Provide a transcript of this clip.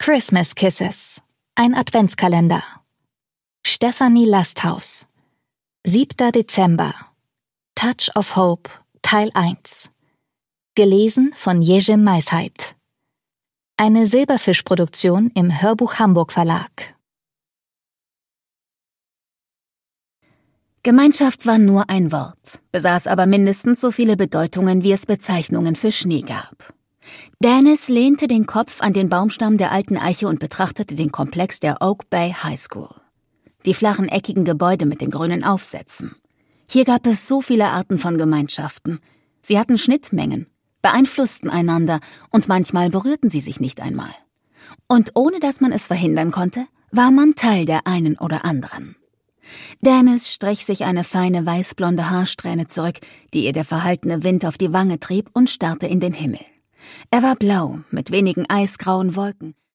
Christmas Kisses. Ein Adventskalender. Stefanie Lasthaus. 7. Dezember. Touch of Hope, Teil 1. Gelesen von Jerzy Meisheit. Eine Silberfisch-Produktion im Hörbuch Hamburg Verlag. Gemeinschaft war nur ein Wort, besaß aber mindestens so viele Bedeutungen, wie es Bezeichnungen für Schnee gab. Dennis lehnte den Kopf an den Baumstamm der alten Eiche und betrachtete den Komplex der Oak Bay High School. Die flachen, eckigen Gebäude mit den grünen Aufsätzen. Hier gab es so viele Arten von Gemeinschaften. Sie hatten Schnittmengen, beeinflussten einander und manchmal berührten sie sich nicht einmal. Und ohne dass man es verhindern konnte, war man Teil der einen oder anderen. Dennis strich sich eine feine weißblonde Haarsträhne zurück, die ihr der verhaltene Wind auf die Wange trieb, und starrte in den Himmel. Er war blau, mit wenigen eisgrauen Wolken.